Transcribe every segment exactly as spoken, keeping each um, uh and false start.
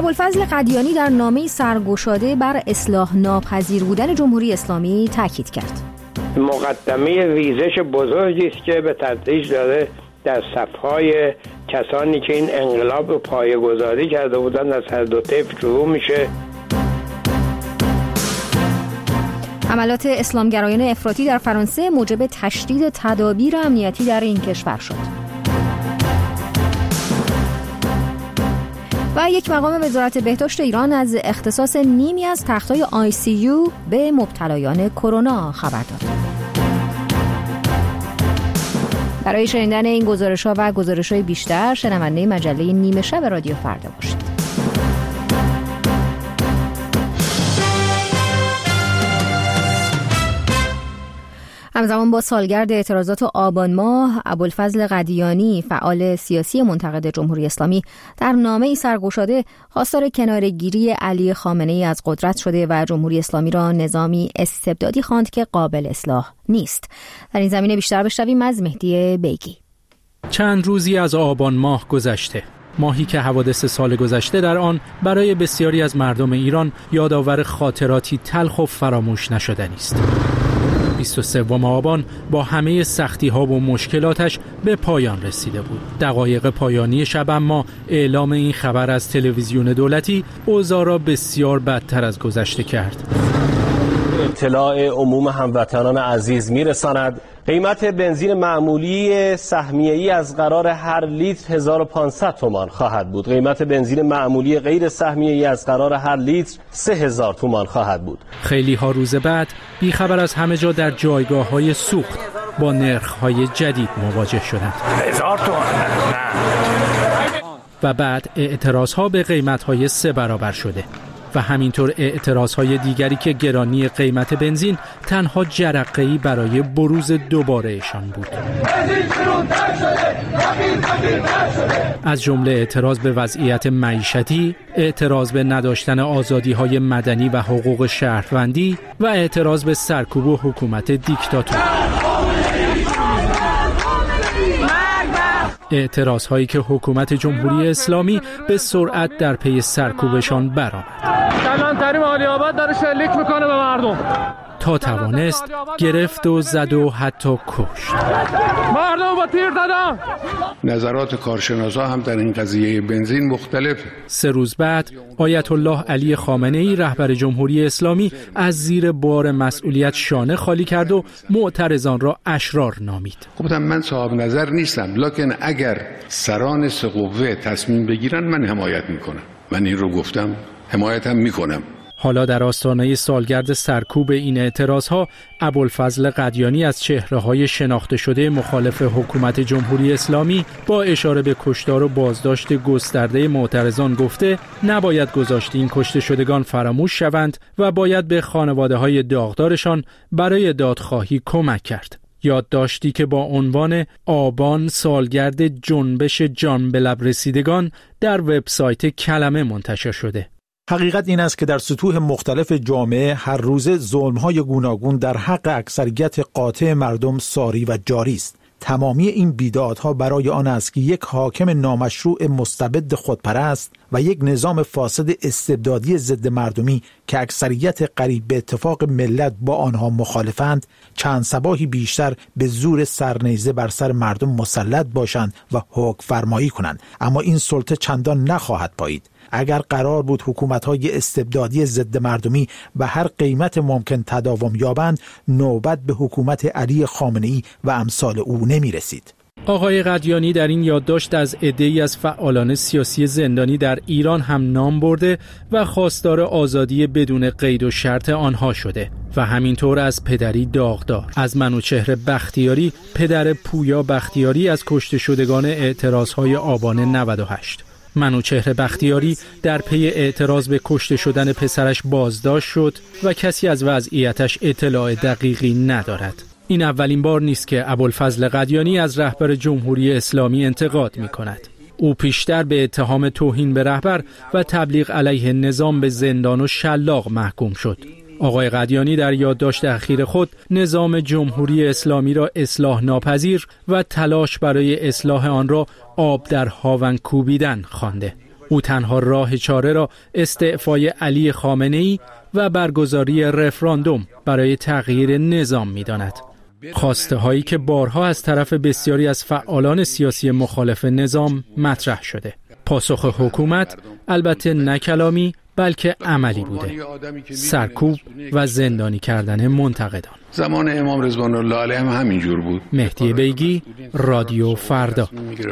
ابوالفضل قدیانی در نامه‌ای سرگشاده بر اصلاح ناپذیر بودن جمهوری اسلامی تاکید کرد. مقدمه ریزش بزرگی است که به تدریج داره در صفهای کسانی که این انقلاب رو پایه‌گذاری کرده بودن از هر دو طیف شروع میشه. حملات اسلامگرایان افراطی در فرانسه موجب تشدید تدابیر امنیتی در این کشور شد. و یک مقام وزارت بهداشت ایران از اختصاص نیمی از تخت‌های آی سی یو به مبتلایان کرونا خبر داد. برای شنیدن این گزارش‌ها و گزارش‌های بیشتر شنونده مجله نیمه شب رادیو فردا باشید. همزمان با سالگرد اعتراضات آبان ماه، ابوالفضل قدیانی فعال سیاسی منتقد جمهوری اسلامی در نامه‌ای سرگشاده خواستار کناره‌گیری علی خامنه‌ای از قدرت شده و جمهوری اسلامی را نظامی استبدادی خواند که قابل اصلاح نیست. در این زمینه بیشتر بشنویم از مهدی بیگی. چند روزی از آبان ماه گذشته، ماهی که حوادث سال گذشته در آن برای بسیاری از مردم ایران یادآور خاطراتی تلخ و فراموش نشدنی است. بیست و سوم آبان با همه سختی‌ها و مشکلاتش به پایان رسیده بود. دقایق پایانی شب اما اعلام این خبر از تلویزیون دولتی اوضاع را بسیار بدتر از گذشته کرد. اطلاع عموم هموطنان عزیز میرساند قیمت بنزین معمولی سهمیه‌ای از قرار هر لیتر هزار و پانصد تومان خواهد بود. قیمت بنزین معمولی غیر سهمیه‌ای از قرار هر لیتر سه هزار تومان خواهد بود. خیلی ها روز بعد بیخبر از همه جا در جایگاه‌های سوخت با نرخ‌های جدید مواجه شدند. هزار تومان. و بعد اعتراض‌ها به قیمت‌های سه برابر شده. و همینطور اعتراضهای دیگری که گرانی قیمت بنزین تنها جرقه‌ای برای بروز دوبارهشان بود. از جمله اعتراض به وضعیت معیشتی، اعتراض به نداشتن آزادی‌های مدنی و حقوق شهروندی و اعتراض به سرکوب و حکومت دیکتاتور. اعتراض هایی که حکومت جمهوری اسلامی به سرعت در پی سرکوبشان برآمد. کلانتری عالی آباد داره شلیک میکنه به مردم تا توانست گرفت و زد و حتی کشت. مردم با تیر دادن. نظرات کارشناسا هم در این قضیه بنزین مختلف. سه روز بعد آیت الله علی خامنه‌ای رهبر جمهوری اسلامی از زیر بار مسئولیت شانه خالی کرد و معترضان را اشرار نامید. گفتم من صاحب نظر نیستم، لکن اگر سران سه قوه تصمیم بگیرن من حمایت میکنم. من این رو گفتم، حمایتم میکنم. حالا در آستانه سالگرد سرکوب این اعتراضها، ابوالفضل قدیانی از چهره‌های شناخته شده مخالف حکومت جمهوری اسلامی با اشاره به کشتار و بازداشت گسترده معترضان گفته نباید گذاشت این کشته شدگان فراموش شوند و باید به خانواده‌های داغدارشان برای دادخواهی کمک کرد. یادداشتی که با عنوان آبان سالگرد جنبش جان به لب رسیدگان در وبسایت کلمه منتشر شده. حقیقت این است که در سطوح مختلف جامعه هر روزه ظلم‌های گوناگون در حق اکثریت قاطع مردم ساری و جاری است. تمامی این بیدادها برای آن است که یک حاکم نامشروع مستبد خودپرست و یک نظام فاسد استبدادی ضد مردمی که اکثریت قریب به اتفاق ملت با آنها مخالفند چند صباحی بیشتر به زور سرنیزه بر سر مردم مسلط باشند و حکم فرمایی کنند. اما این سلطه چندان نخواهد پایید. اگر قرار بود حکومت‌های استبدادی ضد مردمی به هر قیمت ممکن تداوم یابند، نوبت به حکومت علی خامنه‌ای و امثال او نمی‌رسید. آقای قدیانی در این یادداشت از عده‌ای از فعالان سیاسی زندانی در ایران هم نام برده و خواستار آزادی بدون قید و شرط آنها شده و همینطور از پدری داغدار، از منوچهر بختیاری پدر پویا بختیاری از کشته شدگان اعتراضهای آبان نود و هشت. منوچهر بختیاری در پی اعتراض به کشته شدن پسرش بازداشت شد و کسی از وضعیتش اطلاع دقیقی ندارد. این اولین بار نیست که ابوالفضل قدیانی از رهبر جمهوری اسلامی انتقاد می کند. او پیشتر به اتهام توهین به رهبر و تبلیغ علیه نظام به زندان و شلاق محکوم شد. آقای قدیانی در یادداشت اخیر خود نظام جمهوری اسلامی را اصلاح ناپذیر و تلاش برای اصلاح آن را آب در هاون کوبیدن خوانده. او تنها راه چاره را استعفای علی خامنه‌ای و برگزاری رفراندوم برای تغییر نظام می‌داند. خواسته هایی که بارها از طرف بسیاری از فعالان سیاسی مخالف نظام مطرح شده. پاسخ حکومت البته نه کلامی بلکه عملی بوده. سرکوب و زندانی کردن منتقدان. زمان امام رضوان الله علیه هم همینجور بود. مهدی بیگی، رادیو فردا.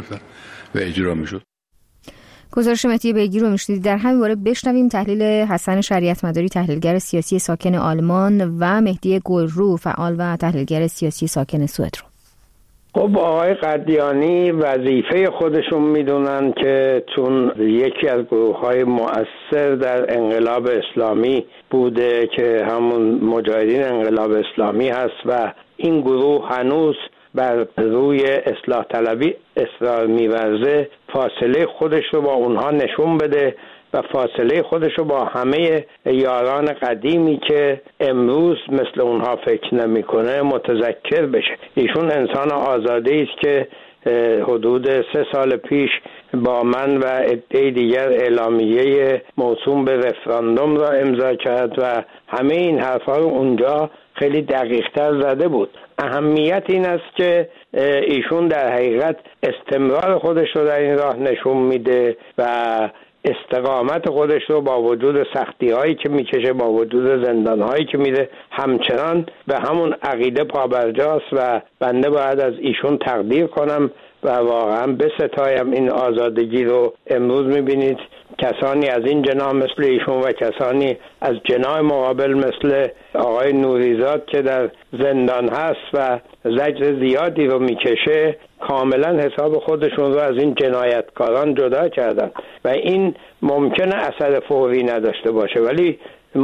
و اجرا میشد. گزارش مهدی بیگی رو میشنیدید. در همین باره بشنویم تحلیل حسن شریعت مداری، تحلیلگر سیاسی ساکن آلمان، و مهدی گلرو، فعال و تحلیلگر سیاسی ساکن سوئد رو. خب آقای قدیانی وظیفه خودشون میدونن که چون یکی از گروه‌های مؤثر در انقلاب اسلامی بوده که همون مجاهدین انقلاب اسلامی هست و این گروه هنوز بر روی اصلاح طلبی اصرار می‌ورزه، فاصله خودش رو با اونها نشون بده و فاصله خودش رو با همه یاران قدیمی که امروز مثل اونها فکر نمی‌کنه متذکر بشه. ایشون انسان آزاده‌ای است که حدود سه سال پیش با من و عده دیگر اعلامیه موسوم به رفراندوم را امضا کرد و همه این حرفا رو اونجا خیلی دقیق‌تر زده بود. اهمیت این است که ایشون در حقیقت استمرار خودش رو در این راه نشون میده و استقامت خودش رو با وجود سختی هایی که میکشه، با وجود زندان هایی که میره، همچنان به همون عقیده پابرجاست و بنده باید از ایشون تقدیر کنم و واقعا بستایم این آزادگی رو. امروز میبینید کسانی از این جناح مثل ایشون و کسانی از جناح مقابل مثل آقای نوریزاد که در زندان هست و زجر زیادی رو میکشه، کاملا حساب خودشون رو از این جنایتکاران جدا کردن و این ممکنه اثر فوری نداشته باشه، ولی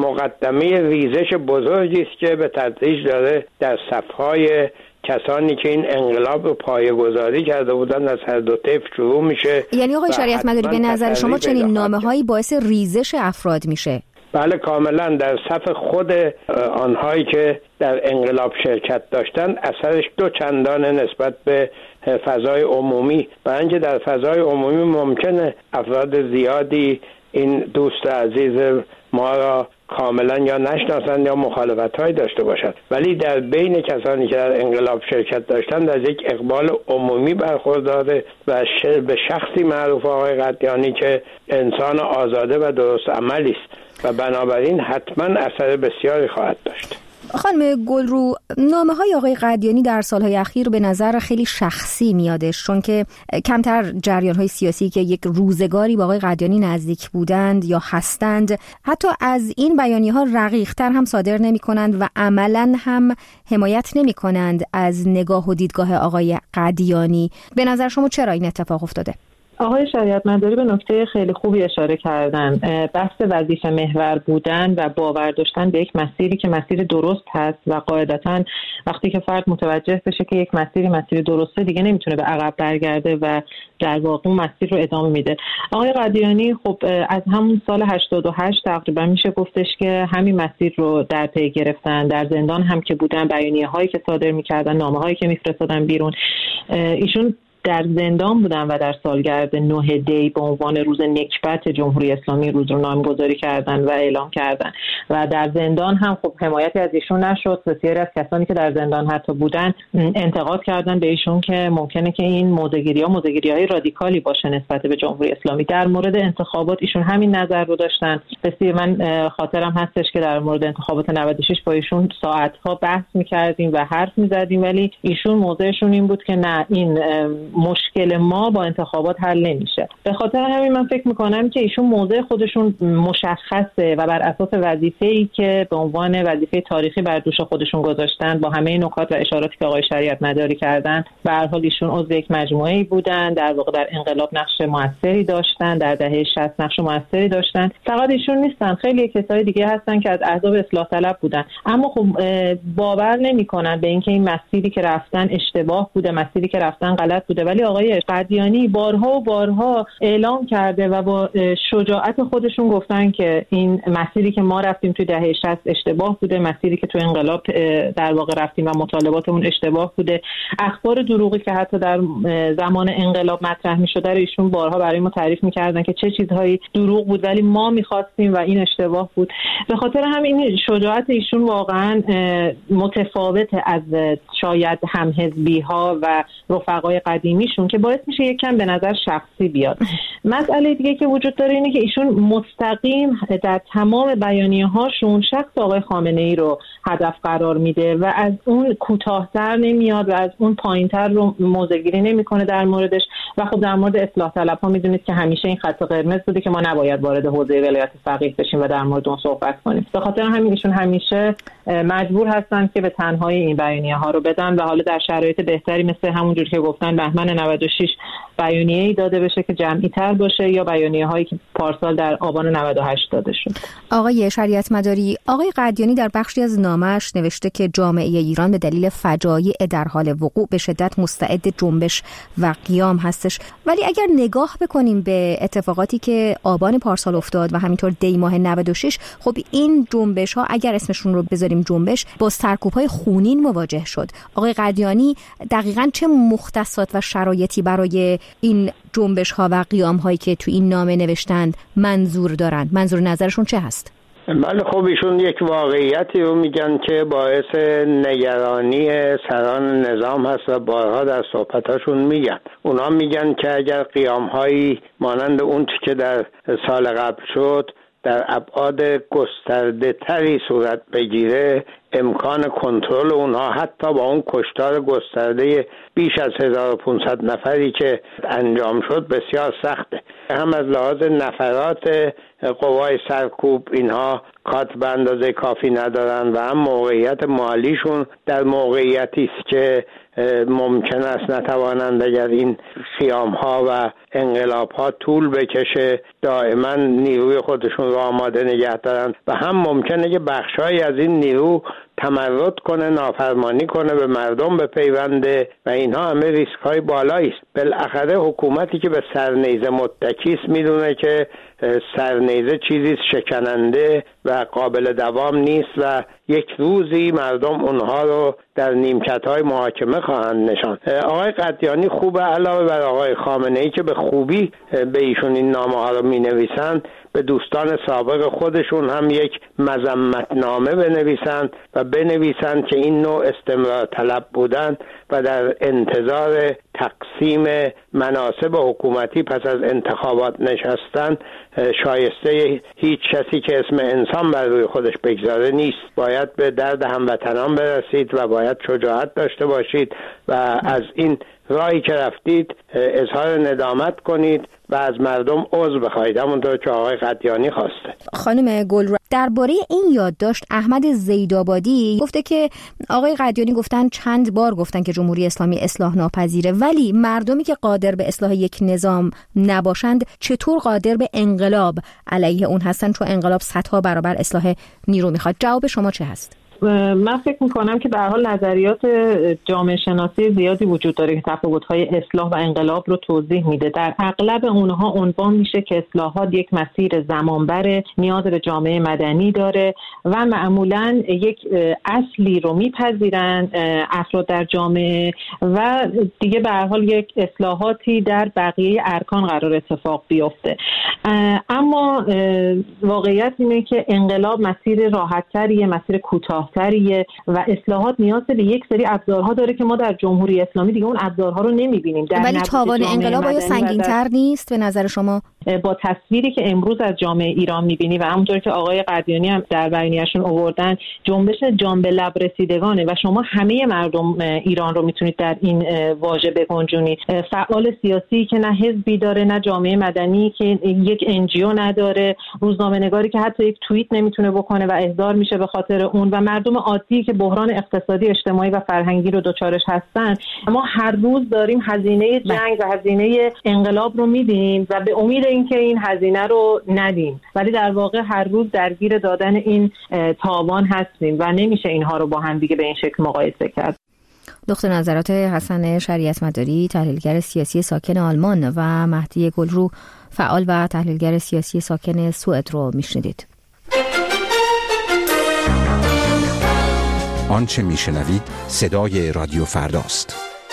مقدمه ریزش بزرگی است که به تدریج داره در صفهای کسانی که این انقلاب رو پایه‌گذاری کرده بودن از هر دو طیف شروع میشه. یعنی آقای شریعت مداری به نظر شما چنین نامه‌هایی باعث ریزش افراد میشه؟ بله کاملا. در صف خود آنهایی که در انقلاب شرکت داشتن اثرش دو چندانه نسبت به فضای عمومی، برای اینکه در فضای عمومی ممکنه افراد زیادی این دوست عزیز ما را کاملا یا نشناسند یا مخالفت‌هایی داشته باشند، ولی در بین کسانی که در انقلاب شرکت داشتند از یک اقبال عمومی برخورداره و به شخصی معروف آقای قدیانی که انسان آزاده و درست عملی است و بنابراین حتما اثر بسیاری خواهد داشت. خانم گلرو، نامه های آقای قدیانی در سالهای اخیر به نظر خیلی شخصی میادش، چون که کمتر جریان های سیاسی که یک روزگاری با آقای قدیانی نزدیک بودند یا هستند حتی از این بیانیه ها رقیق تر هم صادر نمی کنند و عملا هم حمایت نمی کنند از نگاه و دیدگاه آقای قدیانی. به نظر شما چرا این اتفاق افتاده؟ آقای شریعت مداری به نکته خیلی خوبی اشاره کردن. بحث وظیفه محور بودن و باور داشتن به یک مسیری که مسیر درست هست و قاعدتاً وقتی که فرد متوجه بشه که یک مسیری مسیر درسته دیگه نمیتونه به عقب برگرده و در واقع مسیر رو ادامه میده. آقای قدیانی خب از همون سال هشتاد و هشت تقریبا میشه گفتش که همین مسیر رو در پی گرفتن. در زندان هم که بودن، بیانیه هایی که صادر میکردن، نامه هایی که میفرستادن بیرون، ایشون در زندان بودن و در سالگرد نه دی به عنوان روز نکبت جمهوری اسلامی روز رو نامگذاری کردن و اعلام کردن و در زندان هم خب حمایتی از ایشون نشد. بسیاری از کسانی که در زندان حتی بودن انتقاد کردن به ایشون که ممکنه که این موضع‌گیری‌ها موضع‌گیری‌های رادیکالی باشه نسبت به جمهوری اسلامی. در مورد انتخابات ایشون همین نظر رو داشتن. بسیار من خاطرم هستش که در مورد انتخابات نود و شش با ایشون ساعت‌ها بحث می‌کردیم و حرف می‌زدیم، ولی ایشون موضعشون این بود که نه، این مشکل ما با انتخابات حل نمیشه. به خاطر همین من فکر میکنم که ایشون موضع خودشون مشخصه و بر اساس وظیفه‌ای که به عنوان وظیفه تاریخی بر دوش خودشون گذاشتن با همه نکات و اشاراتی که آقای شریعت مداری کردن، به هر حال ایشون عضو یک مجموعه‌ای بودن، در واقع در انقلاب نقش موثری داشتن، در دهه شصت نقش موثری داشتن. فقط ایشون نیستن، خیلی کسای دیگه هستن که از احزاب اصلاح طلب بودن، اما خب باور نمیکنن به اینکه این مسیری که رفتن اشتباه بوده، مسیری که رفتن غلط بوده. بوده، ولی آقای قدیانی بارها و بارها اعلام کرده و با شجاعت خودشون گفتن که این مسیری که ما رفتیم توی دهه شصت اشتباه بوده، مسیری که توی انقلاب در واقع رفتیم و مطالباتمون اشتباه بوده. اخبار دروغی که حتی در زمان انقلاب مطرح می‌شده رو ایشون بارها برای ما تعریف می‌کردن که چه چیزهایی دروغ بود ولی ما می‌خواستیم و این اشتباه بود. به خاطر همین شجاعت ایشون واقعا متفاوت از شاید همحزبی‌ها و رفقای قدیمیشون که باعث میشه یک کم به نظر شخصی بیاد. مسئله دیگه که وجود داره اینه که ایشون مستقیم در تمام بیانیه‌هاشون شخص آقای خامنه‌ای رو هدف قرار میده و از اون کوتاه‌تر نمیاد و از اون پایین‌تر رو موضع‌گیری نمی‌کنه در موردش. و خب در مورد اصلاح طلب‌ها می‌دونید که همیشه این خط قرمز بوده که ما نباید وارد حوزه ولایت فقیه بشیم و در مورد اون صحبت کنیم. به خاطر همین ایشون همیشه مجبور هستن که به تنهایی این بیانیه‌ها رو بدن و حالا در شرایط بهتری مثل همونجوری که گفتن بهمن نود و شش بیانیه‌ای داده بشه که جمعی‌تر باشه یا بیانیه‌هایی که پارسال در آبان نود و هشت داده شد. آقای شریعت مداری، آقای قدیانی در بخشی از نامه‌اش نوشته که جامعه ایران به دلیل فجایع در حال وقوع به شدت مستعد جنبش و قیام هستش، ولی اگر نگاه بکنیم به اتفاقاتی که آبان پارسال افتاد و همینطور دی ماه نود و شش، خب این جنبش‌ها اگر اسمشون رو بذاریم جنبش با سرکوب‌های خونین مواجه شد. آقای قدیانی دقیقاً چه مختصات و شرایطی برای این جنبش‌ها و قیام‌هایی که تو این نامه نوشتند منظور دارند؟ منظور نظرشون چه هست؟ بله خب ایشون یک واقعیتی رو میگن که باعث نگرانی سران نظام هست و بارها در صحبتاشون میگن. اونا میگن که اگر قیام‌هایی مانند اون که در سال قبل شد در ابعاد گسترده تری صورت بگیره، امکان کنترل اونها حتی با اون کشتار گسترده بیش از هزار و پانصد نفری که انجام شد بسیار سخته. هم از لحاظ نفرات قوای سرکوب اینها کات به اندازه کافی ندارن و هم موقعیت مالیشون در موقعیتی است که ممکن است نتوانند اگر این خیام ها و انقلاب ها طول بکشه دائما نیروی خودشون رو آماده نگه دارن و هم ممکنه که بخشایی از این نیرو تمرد کنه، نافرمانی کنه، به مردم بپیونده و اینها همه ریسک های بالایی است. بالاخره حکومتی که به سرنیزه متکی است میدونه که سرنیزه چیزی شکننده و قابل دوام نیست و یک روزی مردم اونها رو در نیمکت‌های محاکمه خواهند نشاند. آقای قدیانی خوبه علاوه بر آقای خامنه‌ای که به خوبی به ایشون این نامه‌ها رو می‌نویسند، به دوستان سابق خودشون هم یک مذمتنامه بنویسند و بنویسند که این نوع استمرار طلب بودن و در انتظار تقسیم مناصب حکومتی پس از انتخابات نشستن شایسته هیچ کسی که اسم انسان بر روی خودش بگذاره نیست. باید به درد هموطنان برسید و باید شجاعت داشته باشید و از این راهی که رفتید اظهار ندامت کنید و از مردم عذر بخواهید، همونطور که آقای قدیانی خواسته. خانم گل درباره این یادداشت احمد زیدآبادی گفته که آقای قدیانی گفتن چند بار گفتن که جمهوری اسلامی اصلاح ناپذیره، ولی مردمی که قادر به اصلاح یک نظام نباشند چطور قادر به انقلاب علیه اون هستن، چون انقلاب صدها برابر اصلاح نیرو میخواد؟ جواب شما چه هست؟ من فکر میکنم که به هر حال نظریات جامعه شناسی زیادی وجود داره که تفاوت‌های اصلاح و انقلاب رو توضیح میده. در اغلب اونها عنوان میشه که اصلاحات یک مسیر زمانبر، نیاز به جامعه مدنی داره و معمولاً یک اصلی رو میپذیرن افراد در جامعه و دیگه به هر حال یک اصلاحاتی در بقیه ارکان قرار اتفاق بیفته. اما واقعیت اینه که انقلاب مسیر راحت‌تریه، مسیر کوتاه تریه و اصلاحات نیاز به یک سری ابزارها داره که ما در جمهوری اسلامی دیگه اون ابزارها رو نمی‌بینیم. ولی تاوان انقلاب آیا سنگین‌تر نیست به نظر شما؟ با تصویری که امروز از جامعه ایران می‌بینی و همونطور که آقای قدیانی هم در بیانیه‌شون آوردن، جنبش جان به لب رسیدگانه و شما همه مردم ایران رو میتونید در این واژه بگنجونید. فعال سیاسی که نه حزبی داره، نه جامعه مدنی که یک انجیو نداره، روزنامه‌نگاری که حتی یک توییت نمیتونه بکنه و احضار میشه به خاطر اون و مردم عادی که بحران اقتصادی، اجتماعی و فرهنگی رو دوچارش هستن. ما هر روز داریم هزینه جنگ و هزینه انقلاب رو میدیم و به امید اینکه این هزینه رو ندیم، ولی در واقع هر روز درگیر دادن این تاوان هستیم و نمیشه اینها رو با هم دیگه به این شکل مقایسه کرد. دکتر نظرات حسن شریعت مداری، تحلیلگر سیاسی ساکن آلمان، و مهدی گلرو، فعال و تحلیلگر سیاسی ساکن سوئد رو میشنیدید. آنچه میشنوید صدای رادیو فرداست.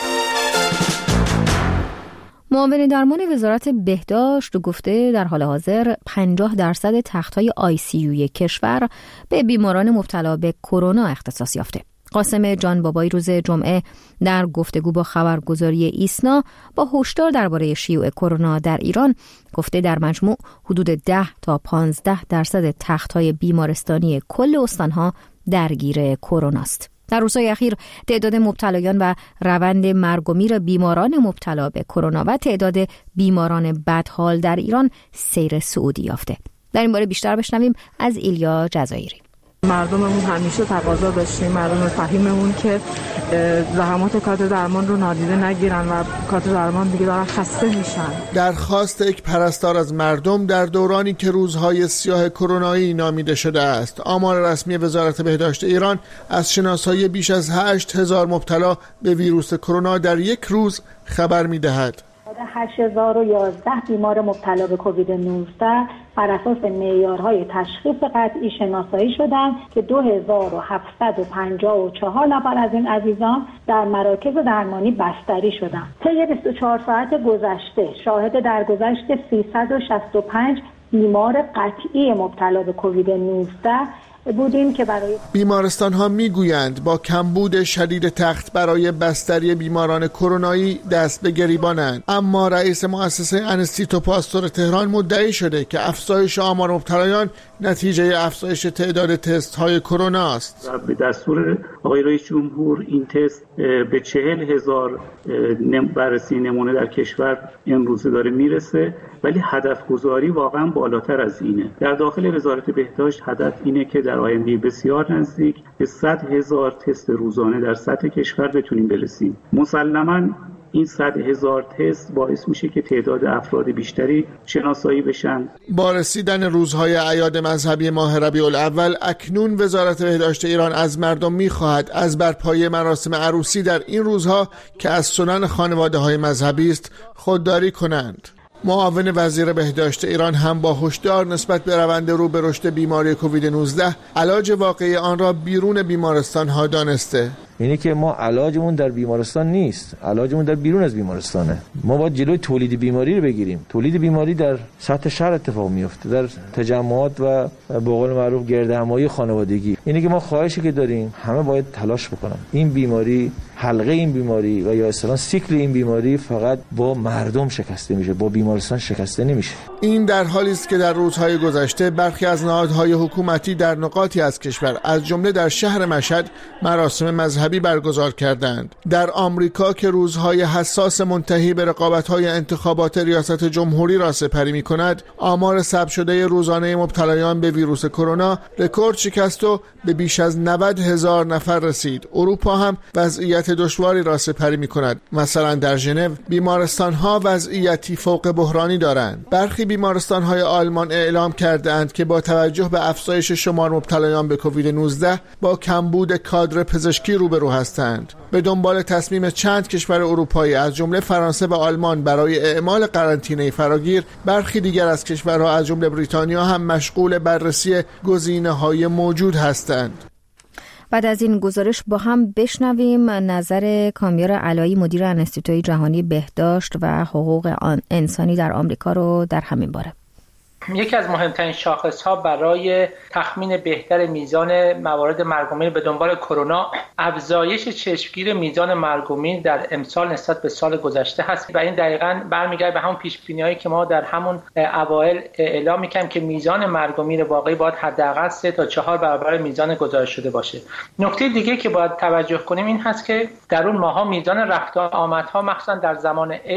معاون درمان وزارت بهداشت گفته در حال حاضر پنجاه درصد تخت‌های آی سی یو کشور به بیماران مبتلا به کرونا اختصاص یافته. قاسم جان بابایی روز جمعه در گفتگو با خبرگزاری ایسنا با هشدار درباره شیوع کرونا در ایران گفته در مجموع حدود ده تا پانزده درصد تخت‌های بیمارستانی کل استان‌ها درگیر کرونا است. در روزهای اخیر تعداد مبتلایان و روند مرگ و میر بیماران مبتلا به کرونا و تعداد بیماران بدحال در ایران سیر صعودی یافته. در این باره بیشتر بشنویم از ایلیا جزایری. مردممون همیشه تقاضا داشتیم، مردم فهیممون که زحمات کادر درمان رو نادیده نگیرن و کادر درمان دیگه دارن خسته میشن. درخواست یک پرستار از مردم در دورانی که روزهای سیاه کرونایی نامیده شده است. آمار رسمی وزارت بهداشت ایران از شناسایی بیش از هشت هزار مبتلا به ویروس کرونا در یک روز خبر میدهد. هشت هزار و یازده بیمار مبتلا به کووید نوزده بر اساس معیارهای تشخیص قطعی شناسایی شدند که دو هزار و هفتصد و پنجاه و چهار نفر از این عزیزان در مراکز درمانی بستری شدند. طی بیست و چهار ساعت گذشته شاهد درگذشت سیصد و شصت و پنج بیمار قطعی مبتلا به کووید نوزده بودیم که برای بیمارستان ها میگویند با کمبود شدید تخت برای بستری بیماران کرونایی دست به گریبانند، اما رئیس مؤسسه انستیتو پاستور تهران مدعی شده که افزایش آمار مبتلایان نتیجه افزایش تعداد تست های کرونا است. به دستور آقای رئیس جمهور این تست به چهل هزار بررسی نمونه در کشور امروزه داره میرسه، ولی هدف گذاری واقعا بالاتر از اینه. در داخل وزارت بهداشت هدف اینه که در آینده بسیار نزدیک به صد هزار تست روزانه در سطح کشور بتونیم برسیم. مسلماً این صد هزار تست باعث میشه که تعداد افراد بیشتری شناسایی بشن. با رسیدن روزهای اعیاد مذهبی ماه ربیع الاول اکنون وزارت بهداشت ایران از مردم میخواهد از برپایی مراسم عروسی در این روزها که از سنن خانواده های مذهبی است خودداری کنند. معاون وزیر بهداشت ایران هم با هشدار نسبت به روند رو به رشد بیماری کووید نوزده علاج واقعی آن را بیرون بیمارستان ها دانسته. اینه که ما علاجمون در بیمارستان نیست، علاجمون در بیرون از بیمارستانه. ما باید جلوی تولید بیماری رو بگیریم. تولید بیماری در سطح شهر اتفاق میفته، در تجمعات و به قول معروف گردهمایی خانوادگی. اینه که ما خواهشی که داریم همه باید تلاش بکنن. این بیماری، حلقه این بیماری و یا اصلا سیکل این بیماری فقط با مردم شکسته میشه، با بیمارستان شکسته نمیشه. این در حالی است که در روزهای گذشته برخی از نهادهای حکومتی در نقاطی از کشور از جمله در شهر مشهد مراسم مذهبی برگزار کردند. در آمریکا که روزهای حساس منتهی به رقابت‌های انتخابات ریاست جمهوری را سپری می‌کند، آمار ثبت شده روزانه مبتلایان به ویروس کرونا رکورد شکست و به بیش از نود هزار نفر رسید. اروپا هم وضعیت دشواری را سپری می‌کند. مثلا در ژنو بیمارستان‌ها وضعیتی فوق بحرانی دارند. برخی بیمارستان‌های آلمان اعلام کردند که با توجه به افزایش شمار مبتلایان به کووید نوزده با کمبود کادر پزشکی روبرو هستند. به دنبال تصمیم چند کشور اروپایی از جمله فرانسه و آلمان برای اعمال قرنطینه فراگیر، برخی دیگر از کشورها از جمله بریتانیا هم مشغول بررسی گزینه‌های موجود هستند. بعد از این گزارش با هم بشنویم نظر کامیار علایی، مدیر انستیتوی جهانی بهداشت و حقوق انسانی در آمریکا رو در همین باره. یکی از مهمترین شاخص‌ها برای تخمین بهتر میزان موارد مرگ و میر به دنبال کرونا افزایش چشمگیر میزان مرگ و میر در امسال نسبت به سال گذشته هست و این دقیقاً برمیگرده به همون پیش‌بینی‌هایی که ما در همون اوایل اعلام می‌کردیم که میزان مرگ و میر واقعی باید حداقل سه تا چهار برابر میزان گزارش شده باشه. نکته دیگه که باید توجه کنیم این هست که در اون ماه‌ها میزان رفت و آمدها مخصوصاً در زمان عید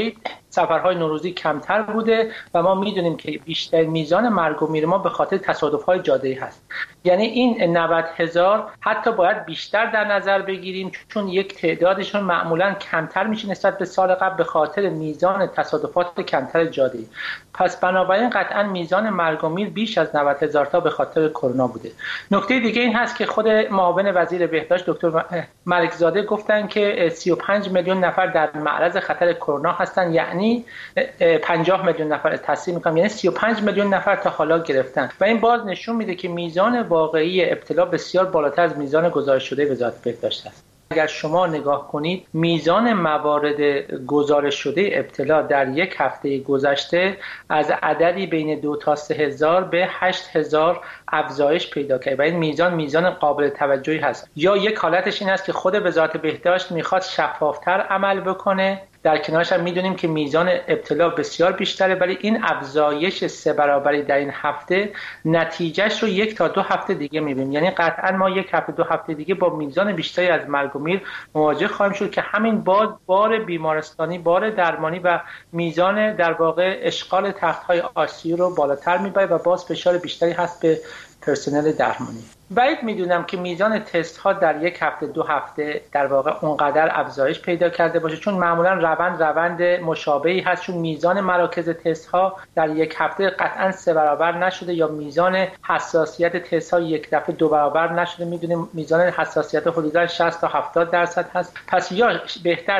سفرهای نوروزی کمتر بوده و ما میدونیم که بیشتر میزان مرگ و میر ما به خاطر تصادف‌های جاده‌ای هست. یعنی این نود هزار حتی باید بیشتر در نظر بگیریم چون یک تعدادشون معمولاً کمتر میشه نسبت به سال قبل به خاطر میزان تصادفات کمتر جاده‌ای. پس بنابراین قطعاً میزان مرگ و میر بیش از نود هزار تا به خاطر کرونا بوده. نکته دیگه این هست که خود معاون وزیر بهداشت دکتر ملکزاده گفتن که سی و پنج میلیون نفر در معرض خطر کرونا هستن، یعنی پنجاه میلیون نفر تصحیح میکنم، یعنی سی و پنج میلیون نفر تا حالا گرفتن و این باز نشون میده که میزان واقعی ابتلا بسیار بالاتر از میزان گزارش شده وزارت بهداشت است. اگر شما نگاه کنید میزان موارد گزارش شده ابتلا در یک هفته گذشته از عددی بین دو تا سه هزار به هشت هزار افزایش پیدا کرد و این میزان میزان قابل توجهی هست. یا یک حالتش این است که خود وزارت بهداشت میخواد شفافتر عمل بکنه، در کنارش هم میدونیم که میزان ابتلا بسیار بیشتره، ولی این افزایش سه برابری در این هفته نتیجهش رو یک تا دو هفته دیگه میبینیم. یعنی قطعا ما یک هفته دو هفته دیگه با میزان بیشتری از مرگ و میر مواجه خواهیم شد که همین باز بار بیمارستانی، بار درمانی و میزان در واقع اشغال تخت‌های آی سی یو رو بالاتر میبره و باز فشار بیشتری هست به پرسنل درمانی. بعید میدونم که میزان تست ها در یک هفته دو هفته در واقع اونقدر افزایش پیدا کرده باشه، چون معمولا روند روند مشابهی هست، چون میزان مراکز تست ها در یک هفته قطعا سه برابر نشده یا میزان حساسیت تست ها یک دفعه دو برابر نشده. میدونیم میزان حساسیت حدودا شصت تا هفتاد درصد هست. پس یا بهتر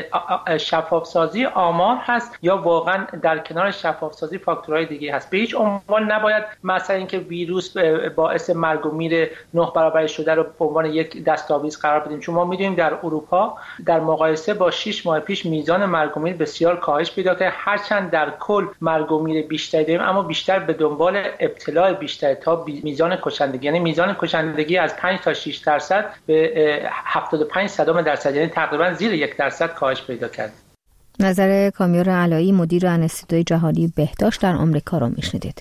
شفاف سازی آمار هست یا واقعا در کنار شفاف سازی فاکتورهای دیگه هست. به هیچ عنوان نباید مثلا اینکه ویروس باعث مرگ و میر نه برابر شده رو به عنوان یک دستاویز قرار بدیم، چون ما میدونیم در اروپا در مقایسه با شش ماه پیش میزان مرگ و میر بسیار کاهش پیدا کرده، هرچند در کل مرگ و میر بیشتری داریم اما بیشتر به دنبال ابتلا بیشتر تا میزان کشندگی. یعنی میزان کشندگی از پنج تا شش درصد به هفتاد و پنج صدم درصد، یعنی تقریبا زیر یک درصد کاهش پیدا کرد. نظر کامیار علایی مدیر انستیتوی جهانی بهداشت در آمریکا رو میشنیدید.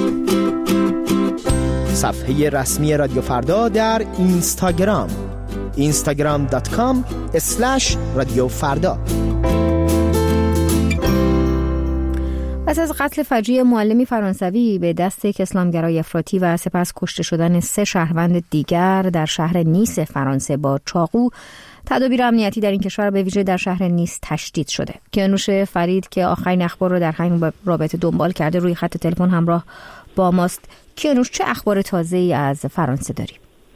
صفحه رسمی رادیو فردا در اینستاگرام اینستاگرام دات کام اسلش رادیو فردا. پس از قتل فجیع معلمی فرانسوی به دست یک اسلامگرای افراطی و سپس کشته شدن سه شهروند دیگر در شهر نیس فرانسه با چاقو، تدابیر امنیتی در این کشور به ویژه در شهر نیس تشدید شده. کیانوش فرید که آخرین اخبار رو در همین رابطه دنبال کرده روی خط تلفن همراه با ماست. کیانوش، چه اخبار تازه‌ای از فرانسه داری؟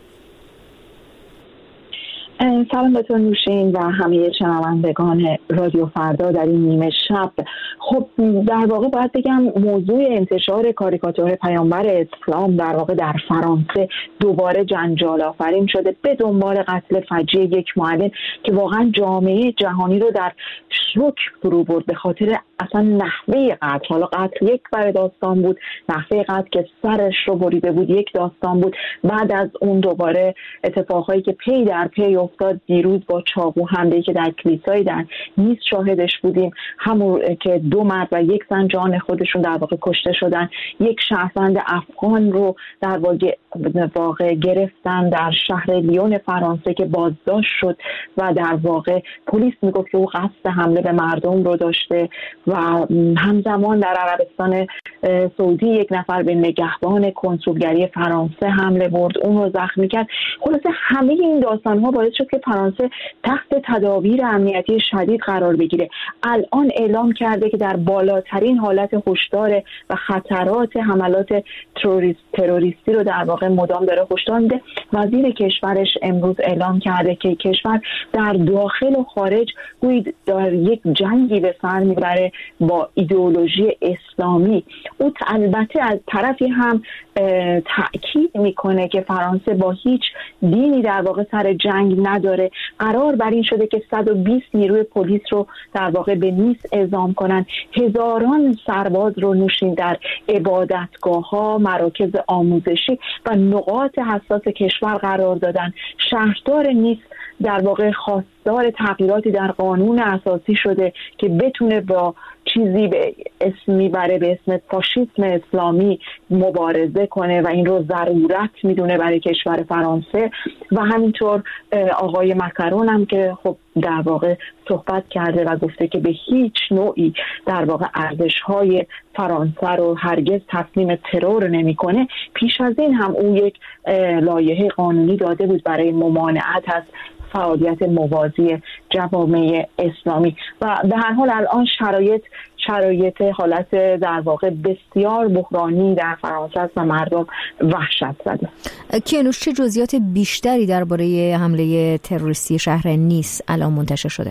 سلام به تو نوشین و همه شنوندگان رادیو فردا در این نیمه شب. خب در واقع باید بگم موضوع انتشار کاریکاتور پیامبر اسلام در واقع در فرانسه دوباره جنجال آفرین شده به دنبال قتل فجیع یک معلم که واقعا جامعه جهانی رو در شوک فرو برد به خاطر اصلا نحوه قتل. حالا قتل یک بار داستان بود، نحوه قتل که سرش رو بریده بود یک داستان بود، بعد از اون دوباره اتفاقایی که پی در پی افتاد. دیروز با چاقو حمله‌ای که در کلیسای در نیس شاهدش بودیم، همون که دو مرد و یک زن جان خودشون در واقع کشته شدن. یک شهروند افغان رو در واقع گرفتن در شهر لیون فرانسه که بازداشت شد و در واقع پلیس میگفت که او قصد حمله به مردم رو داشته. و همزمان در عربستان سعودی یک نفر به نگهبان کنسولگری فرانسه حمله برد، اون رو زخمی کرد. خلاصه همه این داستان‌ها باعث شد که فرانسه تحت تدابیر امنیتی شدید قرار بگیره. الان اعلام کرده که در بالاترین حالت هشدار و خطرات حملات تروریستی رو در واقع مدام داره هشدار میده. وزیر کشورش امروز اعلام کرده که کشور در داخل و خارج گویا در یک جنگی به سر میبره با ایدئولوژی اسلامی. او البته از طرفی هم تأکید میکنه که فرانسه با هیچ دینی در واقع سر جنگ نداره. قرار بر این شده که صد و بیست نیروی پلیس رو در واقع به نیس اعزام کنن. هزاران سرباز رو نوشین در عبادتگاه‌ها، مراکز آموزشی و نقاط حساس کشور قرار دادن. شهردار نیس در واقع خواستار تغییراتی در قانون اساسی شده که بتونه با چیزی به اسم میبره به اسم فاشیسم اسلامی مبارزه کنه و این رو ضرورت میدونه برای کشور فرانسه. و همینطور آقای مکرون هم که خب در واقع صحبت کرده و گفته که به هیچ نوعی در واقع ارزش‌های فرانسه رو هرگز تسلیم ترور نمی‌کنه. پیش از این هم اون یک لایحه قانونی داده بود برای ممانعت از فعالیت موازی جوامع اسلامی و به هر حال الان شرایط شرایط حالت در واقع بسیار بحرانی در فرانسه است و مردم وحشت زده. کیانوش، چه جزئیات بیشتری درباره حمله تروریستی شهر نیس الان منتشر شده؟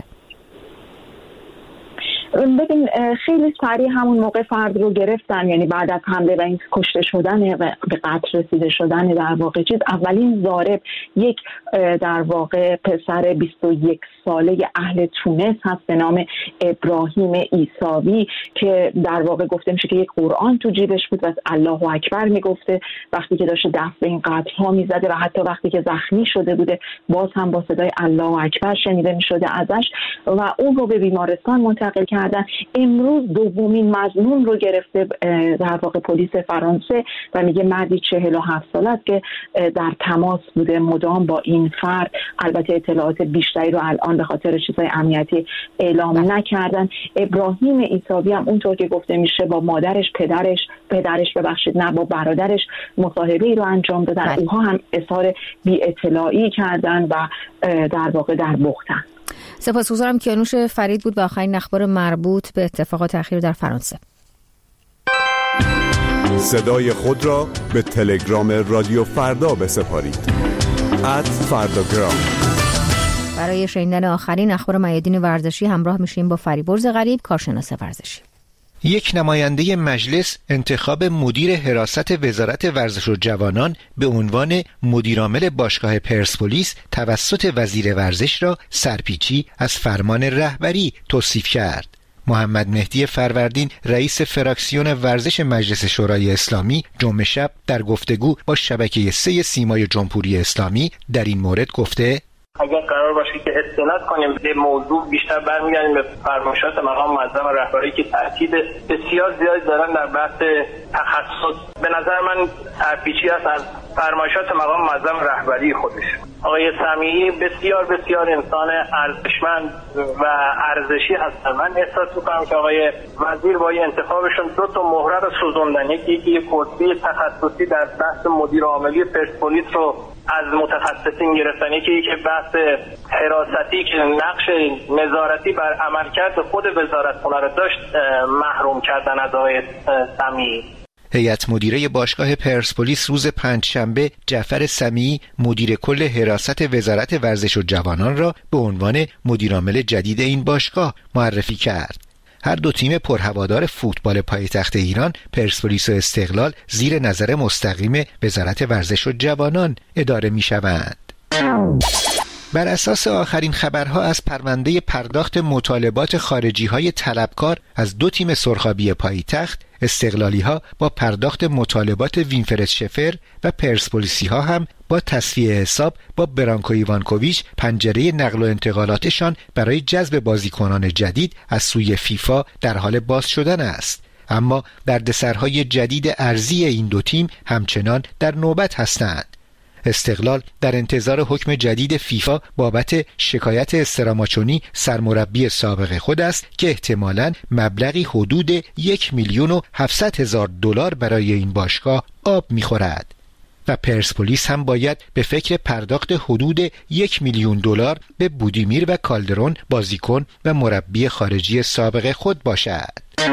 ببین خیلی سریع همون موقع فرد رو گرفتن، یعنی بعد از حمله و این کشته شدن و به قتل رسیده شدن در واقع چیز اولین ضارب یک در واقع پسر بیست و یک ساله اهل تونس هست به نام ابراهیم عیساوی که در واقع گفته میشه که یک قرآن تو جیبش بود و از الله اکبر میگفته وقتی که داشته دست به این قتل ها میزده و حتی وقتی که زخمی شده بوده باز هم با صدای الله اکبر شنیده میشده ازش و اون رو به بیمارستان منتقل کرد. امروز دومین مظنون رو گرفته در واقع پلیس فرانسه و میگه مردی چهل و هفت ساله است که در تماس بوده مدام با این فرد. البته اطلاعات بیشتری رو الان به خاطر چیزهای امنیتی اعلام نکردن. ابراهیم عیساوی هم اونطور که گفته میشه با مادرش پدرش پدرش ببخشید نه با برادرش مصاحبه‌ای رو انجام دادن. اونها هم اظهار بی اطلاعی کردن و در واقع در بختن. سپاسگزارم. کیانوش فرید بود با آخرین اخبار مربوط به اتفاقات اخیر در فرانسه. صدای خود را به تلگرام رادیو فردا بسپارید. ات فرداگرام. برای شنیدن آخرین اخبار میادین ورزشی همراه میشیم با فریبرز غریب، کارشناس ورزشی. یک نماینده مجلس انتخاب مدیر حراست وزارت ورزش و جوانان به عنوان مدیرعامل باشگاه پرسپولیس توسط وزیر ورزش را سرپیچی از فرمان رهبری توصیف کرد. محمد مهدی فروردین رئیس فراکسیون ورزش مجلس شورای اسلامی جمعه شب در گفتگو با شبکه سه سیمای جمهوری اسلامی در این مورد گفته اگر قرار باشه که استناد کنیم به موضوع بیشتر برمیگردیم به فرمایشات مقام معظم رهبری که تاکید بسیار زیادی دارن در بحث تخصص. به نظر من سرپیچی است از فرمایشات مقام معظم رهبری خودش. آقای سمیعی بسیار بسیار انسان ارزشمند و ارزشی هستن. من احساس می‌کنم که آقای وزیر با انتخابشون دو تا مهره رو سوزوندن. یکی یکی کرسی تخصصی در بحث مدیر عاملی پرسپولیس رو از متخصصین گرفتن، یکی که بحث حراستی که نقش نظارتی بر عملکرد خود وزارتخانه رو داشت محروم کردن از آقای سمیعی. هیئت مدیره باشگاه پرسپولیس روز پنجشنبه جعفر سمیعی مدیر کل حراست وزارت ورزش و جوانان را به عنوان مدیرعامل جدید این باشگاه معرفی کرد. هر دو تیم پرهوادار فوتبال پایتخت ایران، پرسپولیس و استقلال، زیر نظر مستقیم وزارت ورزش و جوانان اداره می‌شوند. بر اساس آخرین خبرها از پرونده پرداخت مطالبات خارجی‌های طلبکار از دو تیم سرخابی پایتخت، استقلالی‌ها با پرداخت مطالبات وینفرد شفر و پرسپولیسی‌ها هم با تصفیه حساب با برانکو ایوانکوویچ پنجره نقل و انتقالاتشان برای جذب بازیکنان جدید از سوی فیفا در حال باز شدن است. اما دردسرهای جدید ارزی این دو تیم همچنان در نوبت هستند. استقلال در انتظار حکم جدید فیفا بابت شکایت استراماچونی سرمربی سابق خود است که احتمالاً مبلغی حدود یک میلیون و هفتصد هزار دلار برای این باشگاه آب می‌خورد. و پرسپولیس هم باید به فکر پرداخت حدود یک میلیون دلار به بودیمیر و کالدرون بازیکن و مربی خارجی سابق خود باشد.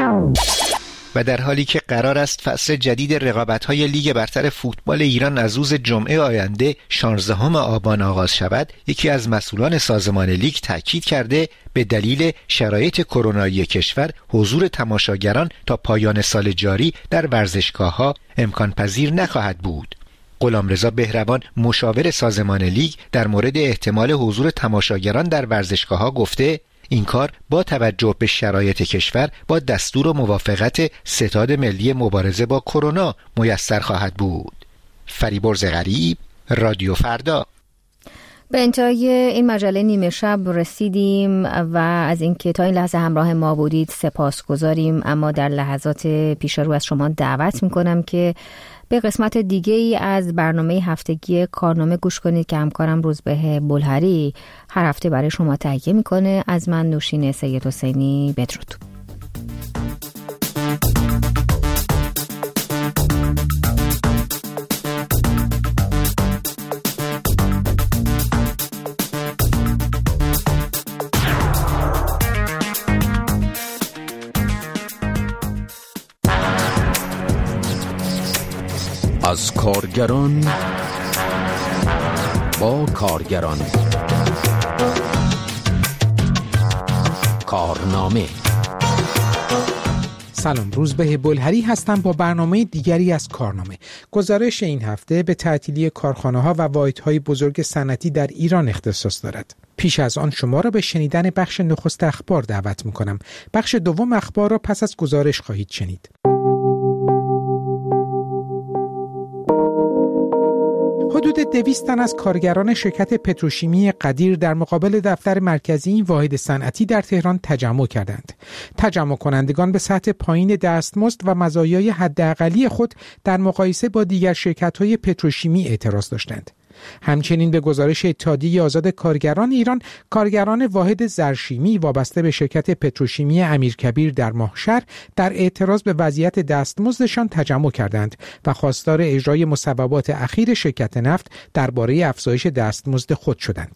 و در حالی که قرار است فصل جدید رقابت‌های لیگ برتر فوتبال ایران از روز جمعه آینده شانزدهم آبان آغاز شود، یکی از مسئولان سازمان لیگ تاکید کرده به دلیل شرایط کرونایی کشور حضور تماشاگران تا پایان سال جاری در ورزشگاه‌ها امکان پذیر نخواهد بود. غلامرضا بهروان مشاور سازمان لیگ در مورد احتمال حضور تماشاگران در ورزشگاه‌ها گفته این کار با توجه به شرایط کشور با دستور و موافقت ستاد ملی مبارزه با کرونا میسر خواهد بود. فریبرز غریب، رادیو فردا. به انتهای این مجله نیمه شب رسیدیم و از اینکه تا این لحظه همراه ما بودید سپاسگزاریم، اما در لحظات پیش رو از شما دعوت میکنم که به قسمت دیگه ای از برنامه هفتگی کارنامه گوش کنید که همکارم روزبه بلهری هر هفته برای شما تهیه میکنه. از من نوشین سید حسینی، بدرود. از کارگران با کارگران، کارنامه. سلام، روزبه بلهری هستم با برنامه دیگری از کارنامه. گزارش این هفته به تعطیلی کارخانه‌ها و واحدهای بزرگ صنعتی در ایران اختصاص دارد. پیش از آن شما را به شنیدن بخش نخست اخبار دعوت می‌کنم. بخش دوم اخبار را پس از گزارش خواهید شنید. حدود دویست تن از کارگران شرکت پتروشیمی قدیر در مقابل دفتر مرکزی این واحد صنعتی در تهران تجمع کردند. تجمع کنندگان به سطح پایین دستمزد و مزایای حداقلی خود در مقایسه با دیگر شرکت‌های پتروشیمی اعتراض داشتند. همچنین به گزارش اتحادیه آزاد کارگران ایران، کارگران واحد زرشیمی وابسته به شرکت پتروشیمی امیرکبیر در ماهشهر در اعتراض به وضعیت دستمزدشان تجمع کردند و خواستار اجرای مصوبات اخیر شرکت نفت درباره افزایش دستمزد خود شدند.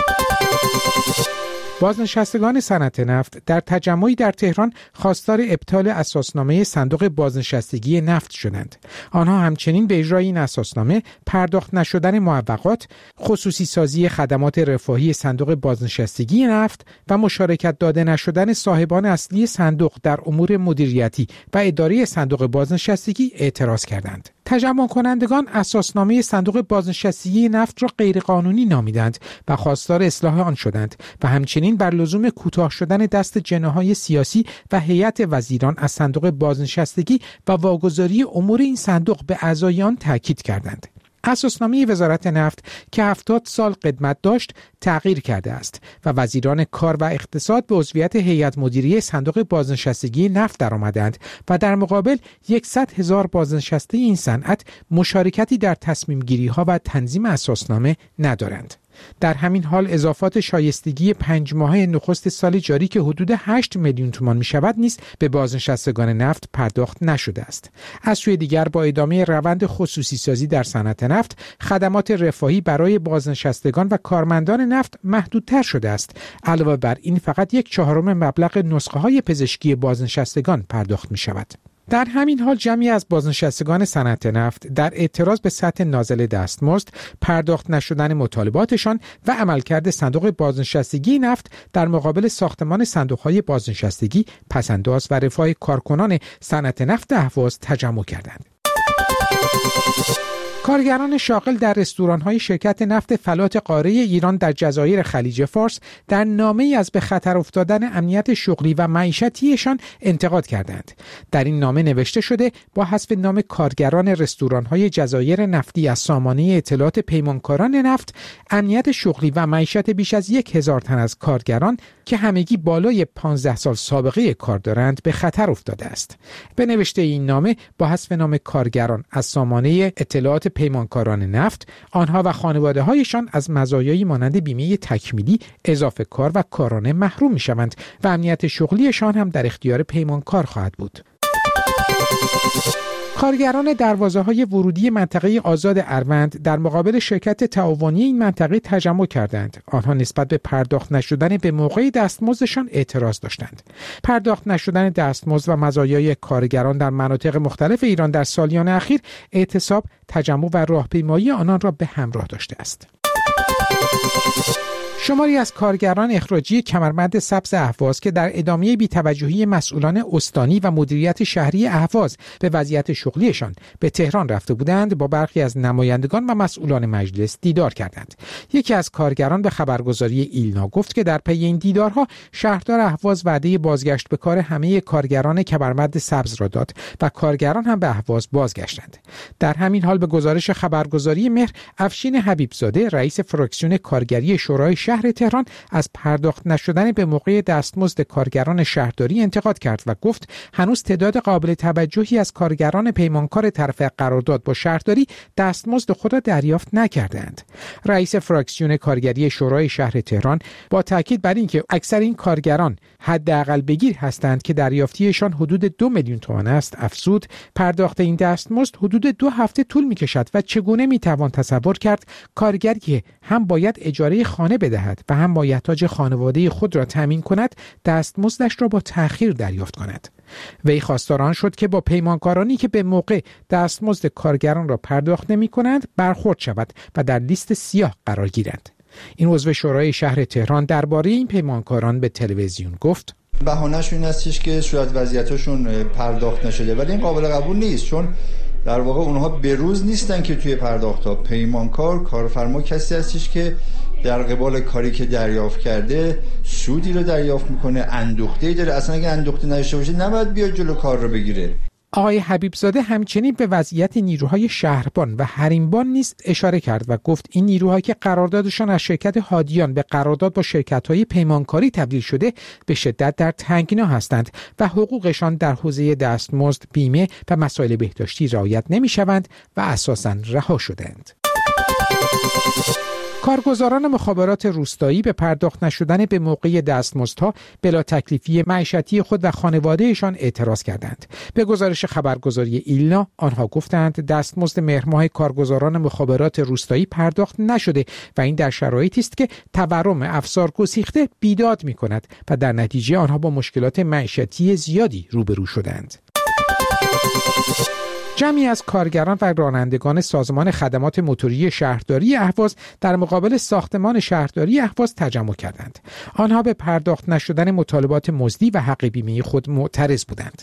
بازنشستگان صنعت نفت در تجمعی در تهران خواستار ابطال اساسنامه صندوق بازنشستگی نفت شدند. آنها همچنین به اجرای این اساسنامه، پرداخت نشدن معوقات، خصوصی سازی خدمات رفاهی صندوق بازنشستگی نفت و مشارکت داده نشدن صاحبان اصلی صندوق در امور مدیریتی و اداری صندوق بازنشستگی اعتراض کردند. تجمع کنندگان اساسنامه صندوق بازنشستگی نفت را غیرقانونی نامیدند و خواستار اصلاح آن شدند و همچنین بر لزوم کوتاه شدن دست جناح‌های سیاسی و هیئت وزیران از صندوق بازنشستگی و واگذاری امور این صندوق به اعضای آن تاکید کردند. اساسنامه وزارت نفت که هفتاد سال قدمت داشت تغییر کرده است و وزیران کار و اقتصاد به عضویت هیئت مدیره صندوق بازنشستگی نفت درآمدند و در مقابل صد هزار بازنشسته این صنعت مشارکتی در تصمیم گیری ها و تنظیم اساسنامه ندارند. در همین حال اضافات شایستگی پنج ماهه نخست سال جاری که حدود هشت میلیون تومان می شود نیز به بازنشستگان نفت پرداخت نشده است. از سوی دیگر با ادامه روند خصوصی سازی در صنعت نفت، خدمات رفاهی برای بازنشستگان و کارمندان نفت محدودتر شده است. علاوه بر این فقط یک چهارم مبلغ نسخه های پزشکی بازنشستگان پرداخت می شود. در همین حال جمعی از بازنشستگان صنعت نفت در اعتراض به سطح نازل دستمزد، پرداخت نشدن مطالباتشان و عملکرد صندوق بازنشستگی نفت در مقابل ساختمان صندوق‌های بازنشستگی، پس‌انداز و رفاه کارکنان صنعت نفت اهواز تجمع کردند. کارگران شاغل در رستوران‌های شرکت نفت فلات قاره ایران در جزایر خلیج فارس در نامه‌ای از به خطر افتادن امنیت شغلی و معیشتیشان انتقاد کردند. در این نامه نوشته شده با حذف نام کارگران رستوران‌های جزایر نفتی از سامانه اطلاعات پیمانکاران نفت، امنیت شغلی و معیشت بیش از یک هزار تن از کارگران که همگی بالای پانزده سال سابقه کار دارند به خطر افتاده است. به نوشته این نامه با حذف نام کارگران از سامانه اطلاعات پیمانکاران نفت، آنها و خانواده‌هایشان از مزایایی مانند بیمه تکمیلی، اضافه کار و کارانه محروم می‌شوند و امنیت شغلیشان هم در اختیار پیمانکار خواهد بود. کارگران دروازه‌های ورودی منطقه آزاد اروند در مقابل شرکت تعاونی این منطقه تجمع کردند. آنها نسبت به پرداخت نشدن به موقع دستمزدشان اعتراض داشتند. پرداخت نشدن دستمزد و مزایای کارگران در مناطق مختلف ایران در سالیان اخیر اعتصاب، تجمع و راهپیمایی آنان را به همراه داشته است. شماری از کارگران اخراجی کمربند سبز اهواز که در ادامه بی‌توجهی مسئولان استانی و مدیریت شهری اهواز به وضعیت شغلیشان به تهران رفته بودند با برخی از نمایندگان و مسئولان مجلس دیدار کردند. یکی از کارگران به خبرگزاری ایلنا گفت که در پی این دیدارها شهردار اهواز وعده بازگشت به کار همه کارگران کمربند سبز را داد و کارگران هم به اهواز بازگشتند. در همین حال به گزارش خبرگزاری مهر، افشین حبیبزاده رئیس فراکسیون کارگری شورای شهر تهران از پرداخت نشدن به موقع دستمزد کارگران شهرداری انتقاد کرد و گفت هنوز تعداد قابل توجهی از کارگران پیمانکار طرف قرارداد با شهرداری دستمزد خود را دریافت نکردند. رئیس فراکسیون کارگری شورای شهر تهران با تاکید بر اینکه اکثر این کارگران حداقل بگیر هستند که دریافتیشان حدود دو میلیون تومان است، افزود پرداخت این دستمزد حدود دو هفته طول می‌کشد و چگونه می‌توان تصور کرد کارگری که هم باید اجاره خانه بدهد و هم مایحتاج خانواده خود را تامین کند دستمزدش را با تأخیر دریافت کند. وی خواستار شد که با پیمانکارانی که به موقع دستمزد کارگران را پرداخت نمی کنند برخورد شود و در لیست سیاه قرار گیرند. این عضو شورای شهر تهران درباره این پیمانکاران به تلویزیون گفت بهانه‌شون این هستش که شاید وضعیتشون پرداخت نشده، ولی این قابل قبول نیست، چون در واقع اونها بروز نیستن که توی پرداخت ها. پیمانکار کارفرما کسی هستش که در قبال کاری که دریافت کرده سودی رو دریافت میکنه، اندوخته‌ای داره. اصلا اگه اندوخته نداشته باشه نباید بیاد جلو کار رو بگیره. آقای حبیبزاده همچنین به وضعیت نیروهای شهربان و حریمبان نیز اشاره کرد و گفت این نیروهایی که قراردادشان از شرکت هادیان به قرارداد با شرکت‌های پیمانکاری تبدیل شده به شدت در تنگنا هستند و حقوقشان در حوزه دستمزد، بیمه و مسائل بهداشتی رعایت نمی‌شوند و اساساً رها شدند. کارگزاران مخابرات روستایی به پرداخت نشدن به موقع دستمزدها بلا تکلیفی معیشتی خود و خانوادهشان اعتراض کردند. به گزارش خبرگزاری ایلنا آنها گفتند دستمزد مهر ماه کارگزاران مخابرات روستایی پرداخت نشده و این در شرایطی است که تورم افسار گسیخته بیداد می‌کند و در نتیجه آنها با مشکلات معیشتی زیادی روبرو شدند. جمعی از کارگران و رانندگان سازمان خدمات موتوری شهرداری اهواز در مقابل ساختمان شهرداری اهواز تجمع کردند. آنها به پرداخت نشدن مطالبات مزدی و حق بیمه خود معترض بودند.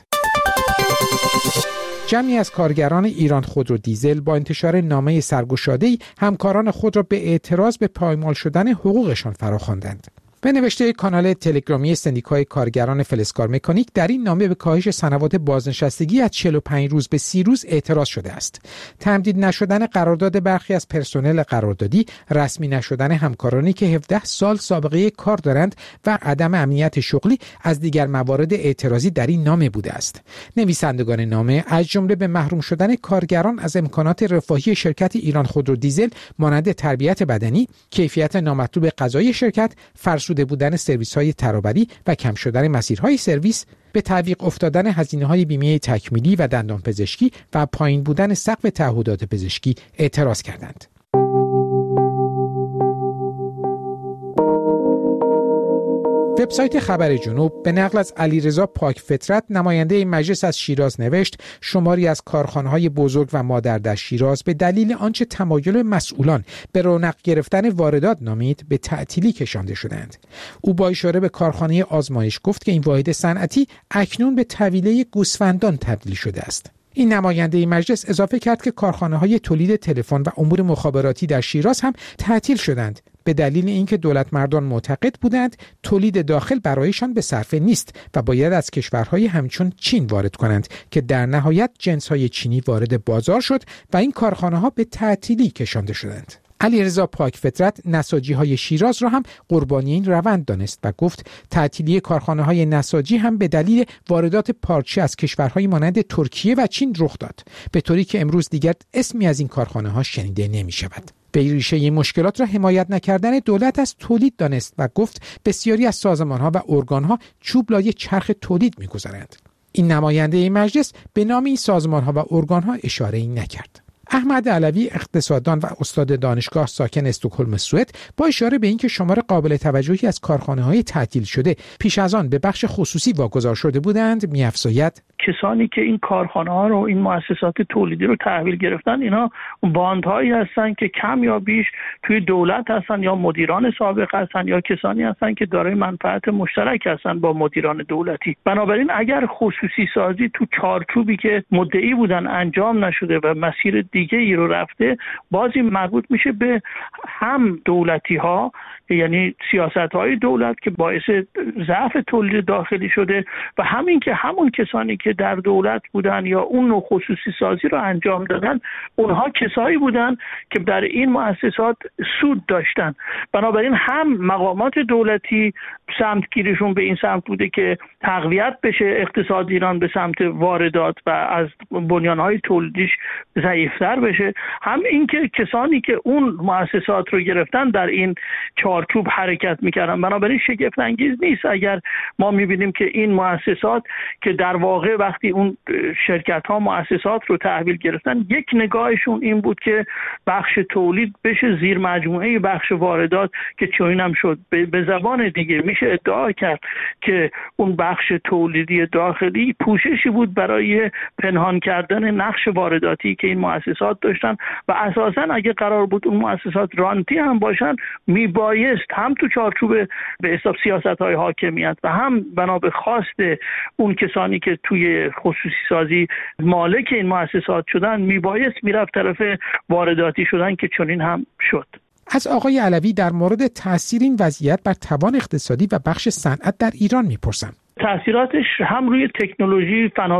جمعی از کارگران ایران خودرو دیزل با انتشار نامه سرگشاده‌ای همکاران خود را به اعتراض به پایمال شدن حقوقشان فراخواندند. به نوشته کانال تلگرامی سندیکای کارگران فلزکار مکانیک در این نامه به کاهش سنوات بازنشستگی از چهل و پنج روز به سی روز اعتراض شده است. تمدید نشدن قرارداد برخی از پرسنل قراردادی، رسمی نشدن همکارانی که هفده سال سابقه کار دارند و عدم امنیت شغلی از دیگر موارد اعتراضی در این نامه بوده است. نویسندگان نامه از جمله به محروم شدن کارگران از امکانات رفاهی شرکت ایران خودرو دیزل مانند تربیت بدنی، کیفیت نامطلوب غذای شرکت، فرسوده بودن سرویس‌های ترابری و کم شدن مسیرهای سرویس، به تعویق افتادن هزینه‌های بیمه تکمیلی و دندانپزشکی و پایین بودن سقف تعهدات پزشکی اعتراض کردند. وبسایت خبر جنوب به نقل از علیرضا پاکفطرت نماینده مجلس از شیراز نوشت شماری از کارخانه‌های بزرگ و مادر در شیراز به دلیل آنچه تمایل مسئولان به رونق گرفتن واردات نامید به تعطیلی کشانده شدند. او با اشاره به کارخانه آزمایش گفت که این واحد صنعتی اکنون به طویله گوسفندان تبدیل شده است. این نماینده مجلس اضافه کرد که کارخانه‌های تولید تلفن و امور مخابراتی در شیراز هم تعطیل شدند به دلیل اینکه دولت مردان معتقد بودند تولید داخل برایشان به صرفه نیست و باید از کشورهای همچون چین وارد کنند که در نهایت جنس‌های چینی وارد بازار شد و این کارخانه‌ها به تعطیلی کشانده شدند. علیرضا پاکفطرت نساجی‌های شیراز را هم قربانی این روند دانست و گفت تعطیلی کارخانه‌های نساجی هم به دلیل واردات پارچه از کشورهای مانند ترکیه و چین رخ داد، به طوری که امروز دیگر اسمی از این کارخانه‌ها شنیده نمی‌شود. به ریشه این مشکلات را حمایت نکردن دولت از تولید دانست و گفت بسیاری از سازمان‌ها و ارگان‌ها چوب لای چرخ تولید می‌گذارند. این نماینده مجلس به نام این سازمان‌ها و ارگان‌ها اشاره‌ای نکرد. احمد علوی اقتصاددان و استاد دانشگاه ساکن استکهلم سوئد با اشاره به اینکه شمار قابل توجهی از کارخانه‌های تعطیل شده پیش از آن به بخش خصوصی واگذار شده بودند می‌افزاید کسانی که این کارخانه‌ها رو این مؤسسات تولیدی رو تحویل گرفتن اینا باندهایی هستن که کم یا بیش توی دولت هستن یا مدیران سابق هستن یا کسانی هستن که دارای منفعت مشترک هستن با مدیران دولتی. بنابراین اگر خصوصی سازی تو چارچوبی که مدعی بودن انجام نشده و مسیر دیگه ای رو رفته، باز این مربوط میشه به هم دولتی ها، یعنی سیاست های دولت که باعث ضعف تولید داخلی شده و همین که همون کسانی که در دولت بودن یا اون نوع خصوصی سازی رو انجام دادن اونها کسایی بودن که در این مؤسسات سود داشتن. بنابراین هم مقامات دولتی سمتگیریشون به این سمت بوده که تقویت بشه اقتصاد ایران به سمت واردات و از بنیانهای تولیدیش ضعیفتر بشه، هم اینکه کسانی که اون مؤسسات رو گرفتن در این چارچوب حرکت میکردن. بنابراین شگفت انگیز نیست اگر ما میبینیم که این مؤسسات که در واقع وقتی اون شرکت ها مؤسسات رو تحویل گرفتن یک نگاهشون این بود که بخش تولید بشه زیر مجموعه بخش واردات که چنین هم شد. به زبان دیگه میشه ادعا کرد که اون بخش تولیدی داخلی پوششی بود برای پنهان کردن نقش وارداتی که این مؤسسات داشتن و اساساً اگه قرار بود اون مؤسسات رانتی هم باشن میبایست هم تو چارچوب به حساب سیاست‌های حاکمیت و هم بنا به خواست اون کسانی که توی خصوصی سازی مالک این مؤسسات شدن میبایست میرفت طرف وارداتی شدن که چنین هم شد. از آقای علوی در مورد تأثیر این وضعیت بر توان اقتصادی و بخش صنعت در ایران میپرسم. تأثیراتش هم روی تکنولوژی،